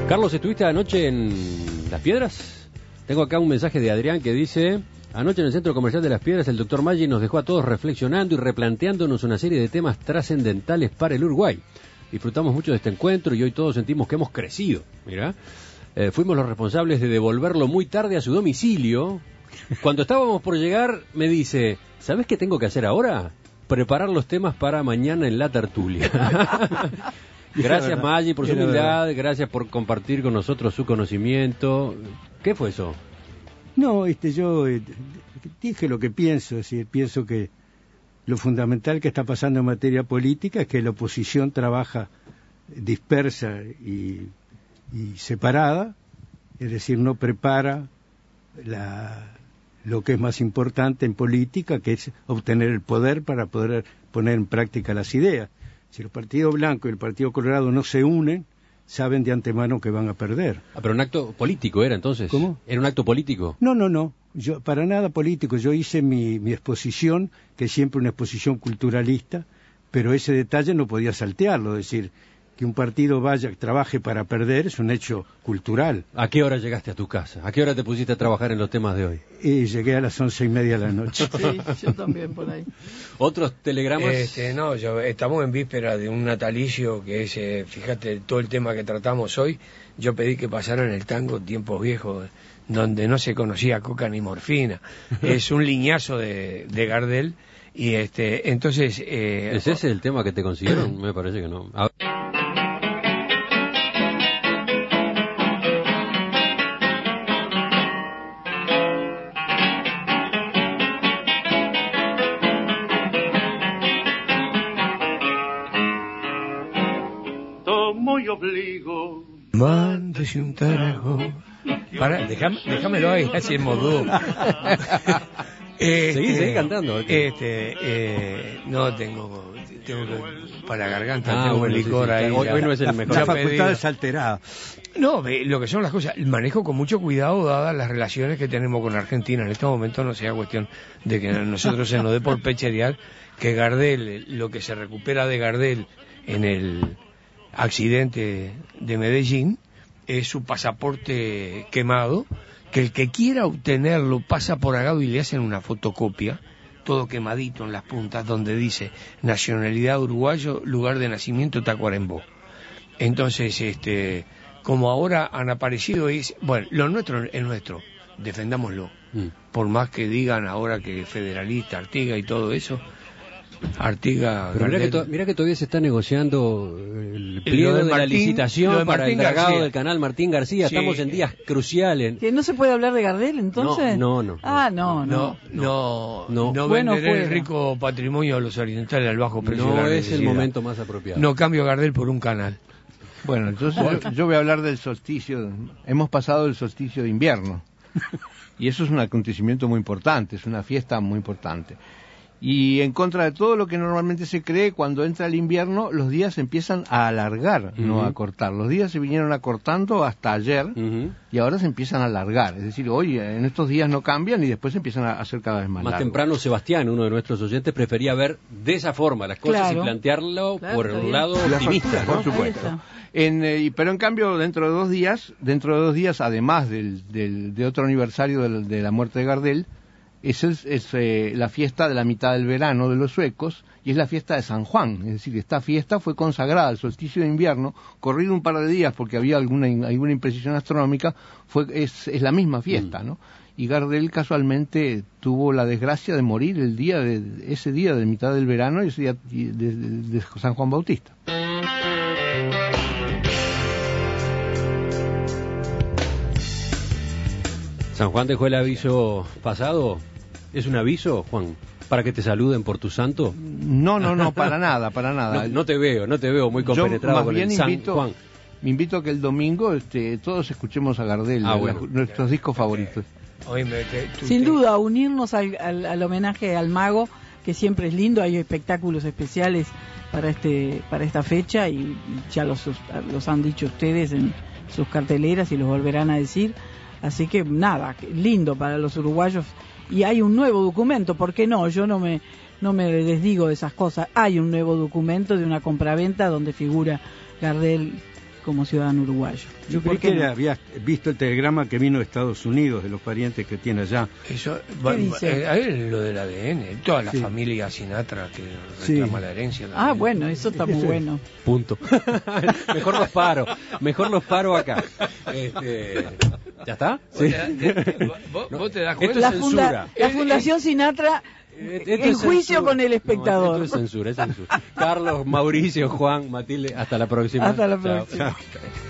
Carlos, ¿estuviste anoche en Las Piedras? Tengo acá un mensaje de Adrián que dice: anoche en el Centro Comercial de Las Piedras el doctor Maggi nos dejó a todos reflexionando y replanteándonos una serie de temas trascendentales para el Uruguay. Disfrutamos mucho de este encuentro y hoy todos sentimos que hemos crecido. Mirá, fuimos los responsables de devolverlo muy tarde a su domicilio. Cuando estábamos por llegar me dice: ¿sabés qué tengo que hacer ahora? Preparar los temas para mañana en la tertulia. Gracias, Maggi, por su humildad, gracias por compartir con nosotros su conocimiento. ¿Qué fue eso? No, yo dije lo que pienso, es decir, pienso que lo fundamental que está pasando en materia política es que la oposición trabaja dispersa y separada, es decir, no prepara lo que es más importante en política, que es obtener el poder para poder poner en práctica las ideas. Si el Partido Blanco y el Partido Colorado no se unen, saben de antemano que van a perder. Ah, pero un acto político era entonces. ¿Cómo? ¿Era un acto político? No. Yo, para nada político. Yo hice mi exposición, que es siempre una exposición culturalista, pero ese detalle no podía saltearlo. Es decir, que un partido trabaje para perder es un hecho cultural. ¿A qué hora llegaste a tu casa? ¿A qué hora te pusiste a trabajar en los temas de hoy? Llegué a las 11:30 de la noche. Sí, yo también por ahí. ¿Otros telegramas? Estamos en víspera de un natalicio que es, fíjate, todo el tema que tratamos hoy. Yo pedí que pasaran el tango Tiempos Viejos, donde no se conocía coca ni morfina. Es un liñazo de Gardel. Y entonces... ¿Es ese el tema que te consiguieron? Me parece que no. Obligo, mándese un trago. Déjamelo ahí, así en modo. Seguí cantando. No tengo para la garganta, tengo el licor ahí. Hoy no es el mejor. La facultad es alterada. No, lo que son las cosas, manejo con mucho cuidado dadas las relaciones que tenemos con Argentina. En este momento no sea cuestión de que nosotros se nos dé por pecherear que Gardel, lo que se recupera de Gardel en el accidente de Medellín es su pasaporte quemado, que el que quiera obtenerlo pasa por Agado y le hacen una fotocopia, todo quemadito en las puntas, donde dice nacionalidad uruguayo, lugar de nacimiento Tacuarembó. Entonces, como ahora han aparecido, bueno, lo nuestro es nuestro, defendámoslo. Por más que digan ahora que federalista, Artigas y todo eso, Artigas... Pero mirá que todavía se está negociando el pliego de la licitación para el dragado del canal Martín García. Sí. Estamos en días cruciales. ¿Que no se puede hablar de Gardel entonces? No. No bueno, vender el rico patrimonio de los orientales al bajo precio. No es el momento más apropiado. No cambio Gardel por un canal. Bueno, entonces yo voy a hablar del solsticio. Hemos pasado el solsticio de invierno. Y eso es un acontecimiento muy importante, es una fiesta muy importante. Y en contra de todo lo que normalmente se cree, cuando entra el invierno, los días empiezan a alargar, no a cortar. Los días se vinieron acortando hasta ayer, y ahora se empiezan a alargar. Es decir, hoy en estos días no cambian y después empiezan a ser cada vez más largos. Temprano, Sebastián, uno de nuestros oyentes, prefería ver de esa forma las cosas, y plantearlo por el lado optimista, ¿no? Por supuesto. Pero en cambio, dentro de dos días, además de otro aniversario de la muerte de Gardel, es la fiesta de la mitad del verano de los suecos, y es la fiesta de San Juan. Es decir, esta fiesta fue consagrada al solsticio de invierno, corrido un par de días porque había alguna imprecisión astronómica, es la misma fiesta, ¿no? Y Gardel casualmente tuvo la desgracia de morir ese día de mitad del verano, ese día de San Juan Bautista. San Juan dejó el aviso pasado. ¿Es un aviso, Juan, para que te saluden por tu santo? No, para nada. No te veo muy compenetrado con el San Juan. Me invito a que el domingo todos escuchemos a Gardel, nuestros discos favoritos. Sin duda, unirnos al homenaje al mago, que siempre es lindo. Hay espectáculos especiales para esta fecha y ya los han dicho ustedes en sus carteleras y los volverán a decir. Así que nada, lindo para los uruguayos. Y hay un nuevo documento, ¿por qué no? Yo no me desdigo de esas cosas. Hay un nuevo documento de una compraventa donde figura Gardel como ciudadano uruguayo. Yo creí que había visto el telegrama que vino de Estados Unidos, de los parientes que tiene allá. Eso, dice? lo del ADN, toda la familia Sinatra que reclama la herencia. Ah, bueno, eso está muy bueno. Punto. Mejor los paro acá. ¿Ya está? Sí. ¿Vos te das cuenta? La Fundación Sinatra en juicio con el espectador. No, esto es censura. Carlos, Mauricio, Juan, Matilde, hasta la próxima. Hasta la próxima. Chao.